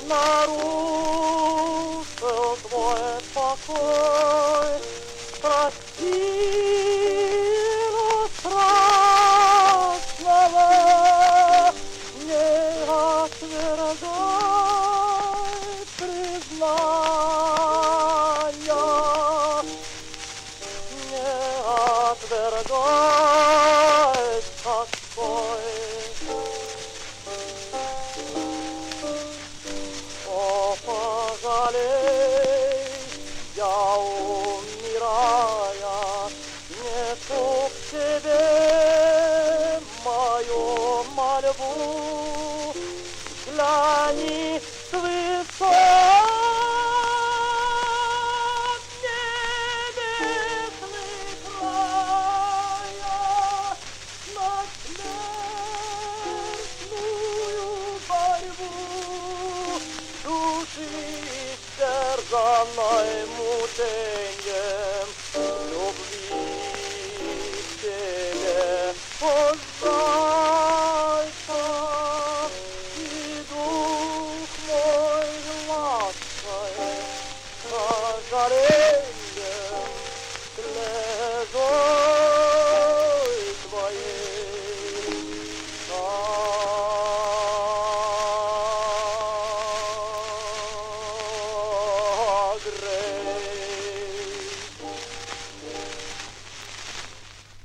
нарушил твой покой. Прости, но страшного не отвергай признания, не отвергай такой. Пожалей, я умирая, несу к тебе мою мольбу. Взгляни с высот небесных края на смертную борьбу души истерзанной мученьем.